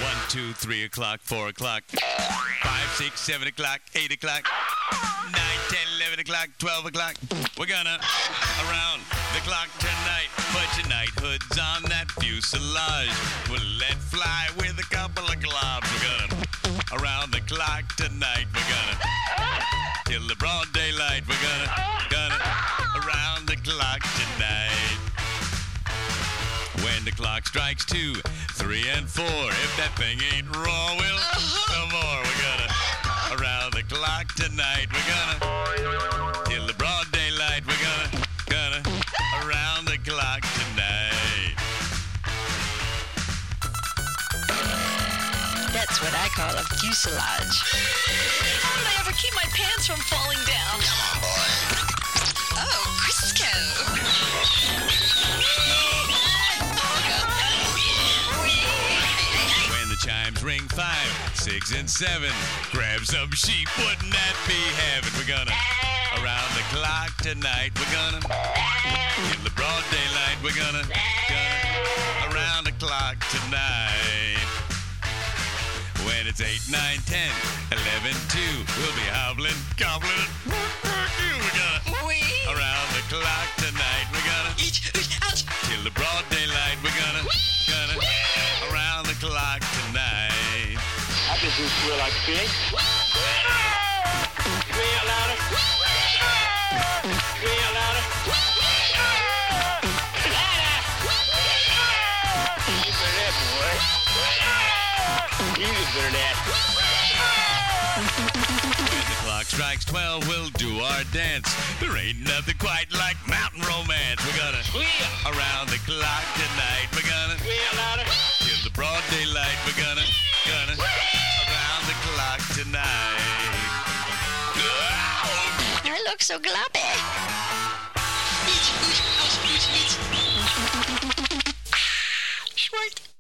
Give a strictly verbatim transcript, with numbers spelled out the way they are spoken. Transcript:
One, two, three o'clock, four o'clock, five, six, seven o'clock, eight o'clock, nine, ten, eleven o'clock, twelve o'clock. We're gonna around the clock tonight. Put your night hoods on that fuselage. We'll let fly with a couple of globs. We're gonna around the clock tonight. We're gonna till the broad daylight. We're gonna gonna around the clock tonight. When the clock strikes two, three, and four, if that thing ain't raw, we'll no more. We're gonna around the clock tonight. We're gonna till the broad daylight. We're gonna gonna around the clock tonight. That's what I call a fuselage. How did I ever keep my pants from falling down? Oh, Crisco. When the chimes ring five, six, and seven, grab some sheep. Wouldn't that be heaven? We're gonna around the clock tonight. We're gonna in the broad daylight. We're gonna gonna around the clock tonight. When it's eight, nine, ten, eleven, two, we'll be hobbling, gobbling, we're gonna around the clock tonight. We're gonna till the broad daylight. We're gonna gonna around the clock tonight. I just do feel like fish. Scream out louder. Scream out louder. You better that, boy. You just better that. When the clock strikes twelve, we'll do our dance. There ain't nothing quite like mountain romance. We're gonna around the clock tonight. We're gonna Scream louder. till the broad daylight. We're gonna gonna around the clock tonight. I look so gloppy. Short.